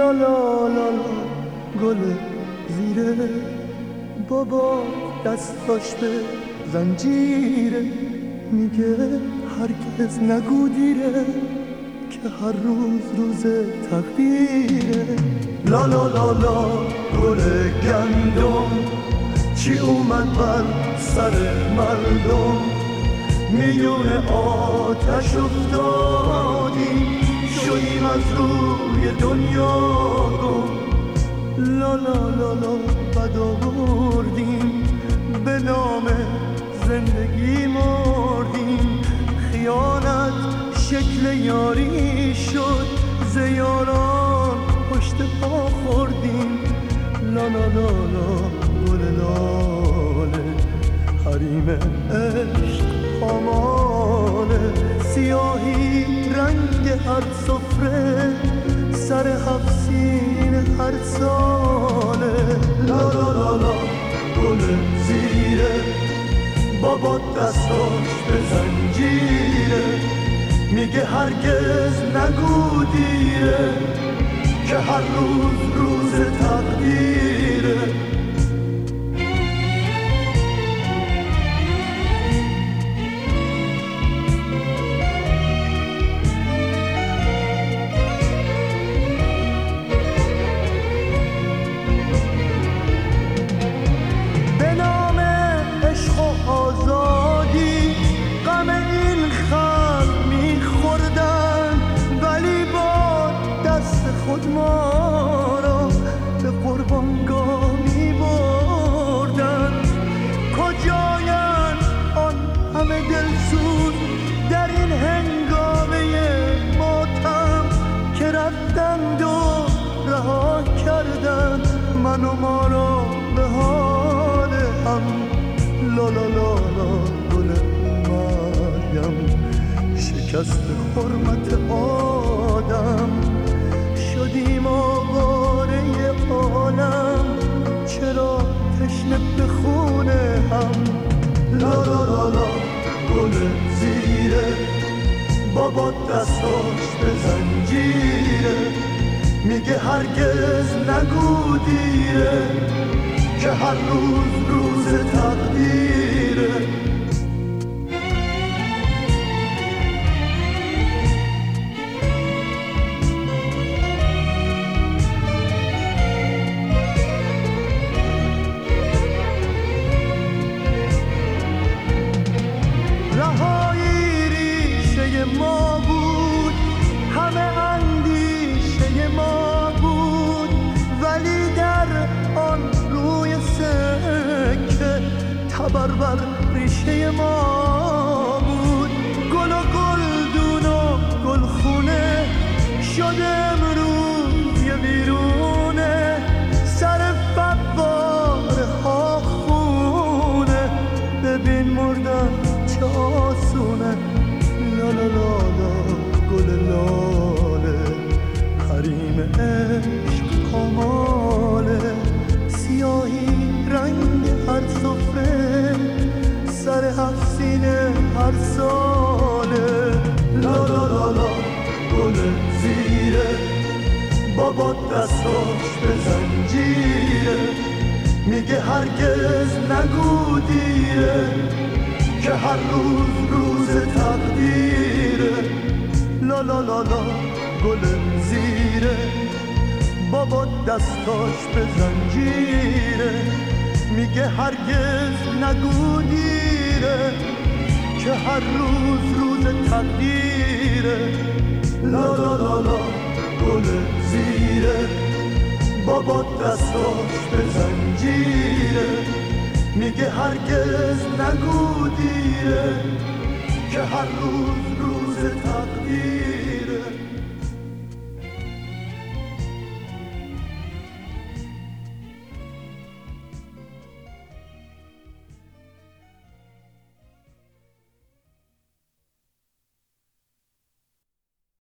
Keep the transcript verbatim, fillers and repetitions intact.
لا لا لا لا گل زیره، بابا دستاش به زنجیره، میگه هرگز نگو دیره که هر روز روز تقدیره. لا لا لا لا گل گندم چی اومد بر سر مردم، میون آتش افتادیم شدیم از روی دنیا گم. لا لا لا لا بد آوردیم به نام زندگی مردیم، خیانت شکل یاری شد ز یاران پشت پا خوردیم. لا لا لا لا گل لاله حریم عشق پاماله، سیاهی رنگ هر سفره سر هفت سین هر ساله. لا لا لا لا گل زیره، بابا دستاش به زنجیره، میگه هرگز نگو دیره که هر روز روز تقدیره. ما را به قربانگاه می بردن، کجاین آن همه دلسوز در این هنگامه ماتم که رفتند و رها کردن من و ما را به حال هم. لا لا لا لا گل مریم شکست حرمت آدم، شدیم آواره عالم چرا تشنه به خونه هم. لا لا لا لا گل زیره، بابا دستاش به زنجیره، میگه هرگز نگو دیره که هر روز روز تقدیره. رهایی ریشه ما بود، همه اندیشه ما بود، ولی در آن روی سکه تبر بر ریشه ما بود. گل و گلدون و گلخونه شده امروز یه ویرونه، سر فواره ها خونه، ببین مردن چه آسونه. لا لا لا لا گل لاله حریم عشق پاماله، سیاهی رنگ هر سفره سر هفت سینه هر ساله. لا لا لا لا گل زیره، بابا دستاش به زنجیره، میگه هرگز نگو دیره که هر روز روز تقدیره. لا لا لا لا گل زیره، بابا دستاش به زنجیره، میگه هرگز نگو دیره که هر روز روز تقدیره. لا لا لا لا گل زیره، بابا دستاش به زنجیره، میگه هرگز نگو دیره که هر روز روز تقدیر.